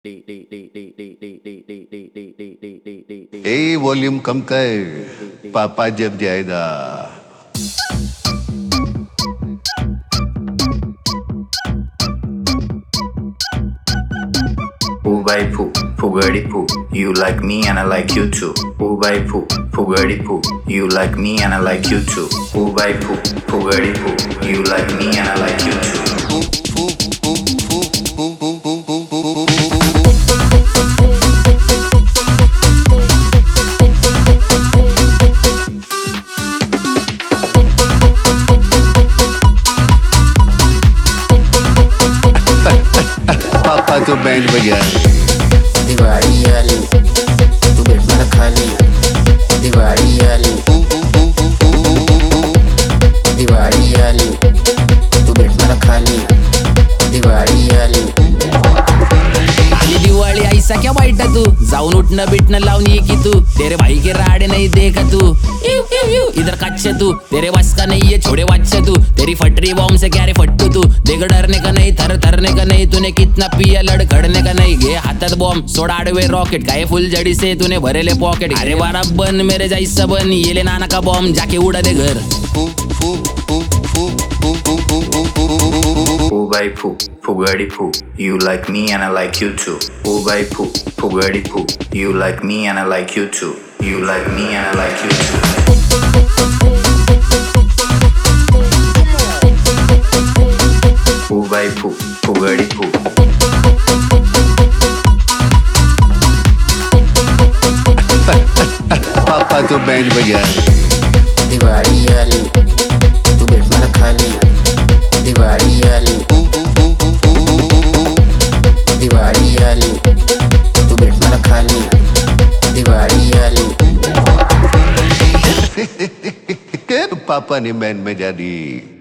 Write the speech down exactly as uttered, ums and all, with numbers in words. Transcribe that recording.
ए volume कम कर, पापा जब जाएगा. Poo by poo, poogadi poo. You like me and I like you too. Poo by poo, poogadi poo. You like me and I like you too. Poo by poo, poogadi poo. You like me and I like you too. पापा तो band बजा. दिवाळी आली, तू भेट मला खाली. दिवाळी आली, दिवाळी आली, तू भेट मला खाली. दिवाळी आली. आली दिवाळी ऐसा क्या वाईट तू जाऊन उठणं बिटणं लावून ये की तू तेरे भाई के राडे नहीं देखा तू यू, यू, यू, इधर कच्चे तू तेरे बस का नहीं है छोड़े बच्चे तू तेरी फटरी बॉम्ब से क्या रे फट्टू तू देख डरने का नहीं थर थरने का नहीं तूने कितना पिया लड़खड़ने का नहीं गे हाथत बॉम्ब सोड़ा आडवे रॉकेट गाये फुल जड़ी से तूने भरेले पॉकेट अरे बारा बन मेरे जैसा बन ये ले नाना का बॉम्ब जाके उड़ा दे घर. Poo by poo, poogadi poo. You like me and I like you too. Poo by poo, poogadi poo. You like me and I like you too. You like me and I like you too. Poo by poo, poogadi poo. पापा तो band बजा. दिवाळी आली, तू भेट मला खाली. दिवाळी आली, दिवाळी आली, तू भेट मला खाली. दिवाळी आली. पापा ने बैंड बजा दी.